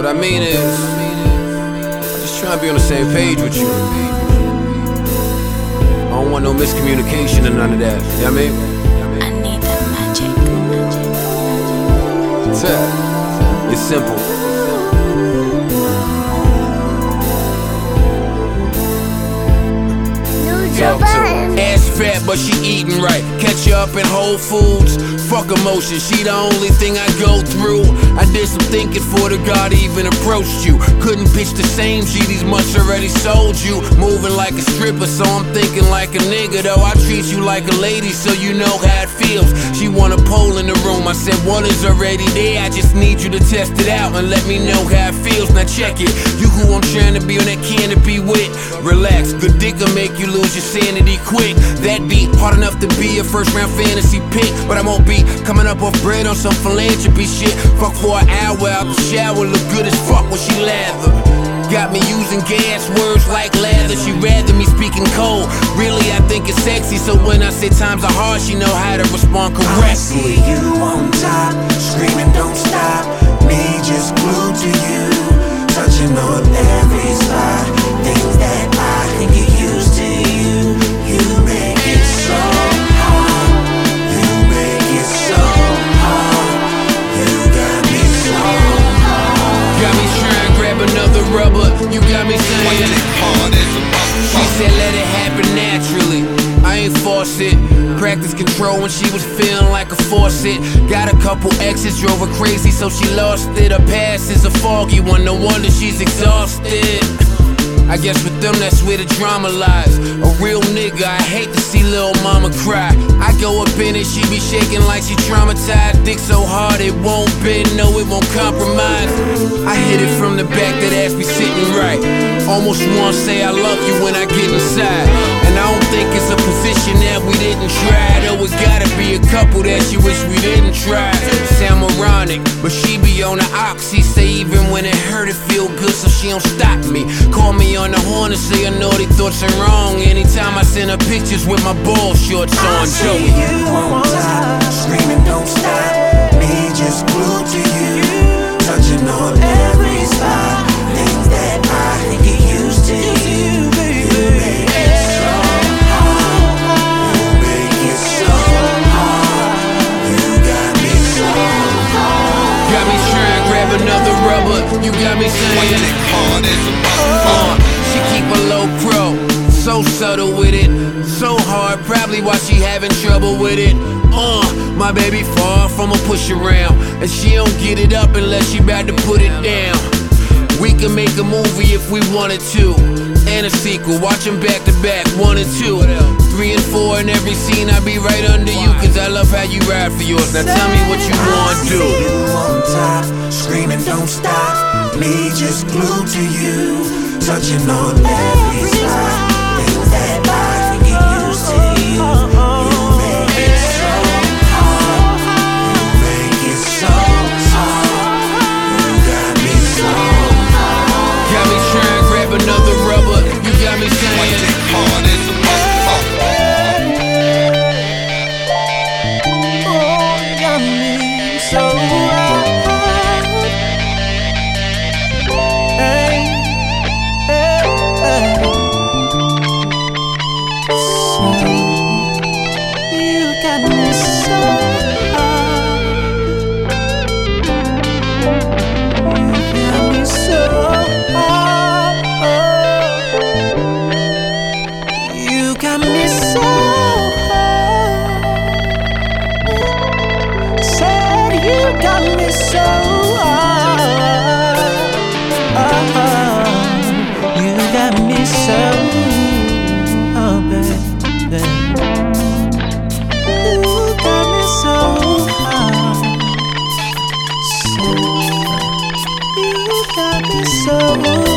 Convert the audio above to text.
What I mean is, just trying to be on the same page with you. I don't want no miscommunication and none of that. You know what I mean? I need that magic. That's it. It's simple. Talk to her. Ass fat, but she eating right. Catch her up in Whole Foods. Fuck emotion, she the only thing I go through. I did some thinking for the God even approached you. Couldn't pitch the same G, these much already sold you. Moving like a stripper, so I'm thinking like a nigga though. I treat you like a lady, so you know how it feels. She want a pole in the room, I said one is already there. I just need you to test it out and let me know how it feels. Now check it, you who I'm trying to be on that canopy with. Relax, good dick will make you lose your sanity quick. That be hard enough to be a first round fantasy pick, but I won't be coming up off bread on some philanthropy shit. Fuck for an hour out the shower, look good as fuck when she lather. Got me using gas words like lather. She rather me speaking cold. Really, I think it's sexy, so when I say times are hard, she know how to respond correctly. I see you on top, screaming don't stop. Me just glued to you, touching on every spot. Things that I can get used to you. You make it so hard. You make it so hard. You got me so hard. Got me trying to grab another rubber. You got me saying she said let it happen naturally. I ain't force it. Practice control when she was feeling like a faucet. Got a couple exes, drove her crazy, so she lost it. Her past is a foggy one, no wonder she's exhausted. I guess with them, that's where the drama lies. A real nigga, I hate to see lil' mama cry. I go up in it, she be shaking like she traumatized. Dick so hard it won't bend, no it won't compromise. I hit it from the back, that ass be sitting right. Almost wanna say I love you when I get inside. And I don't think it's a position that we didn't try. Though it gotta be a couple that she wish we didn't try. Sound moronic, but she be on the oxy. Say even when it hurt it feel good, so she don't stop me. Call me on the horn and say her naughty thoughts are wrong. Anytime I send her pictures with my ball shorts on. I see you on top, screaming don't stop. Me just glued to you, touching on every spot. Things that I can get used to you. You make it so hard. You make it so hard. You got me so hard. Got me trying to grab another rubber. You got me saying she keep a low pro, so subtle with it, so hard, probably why she having trouble with it. My baby far from a push around, and she don't get it up unless she bout to put it down. We can make a movie if we wanted to, and a sequel, watch them back to back, 1 and 2, 3 and 4, in every scene I be right under you, cause I love how you ride for yours. Now tell me what you wanna do. I see you on top, screaming don't stop. Me just glued to you, touching on every spot. Things that I can get used to you. You make it so hard. You make it so hard. You got me so hard. Got me trying to grab another rubber. You got me saying got me so hard. Hey, hey, hey. So you got me so hard. You got me so hard. You got me so hard. Said you got me so hard. You got me so hard, baby. You got me so hard. So you got me so hard.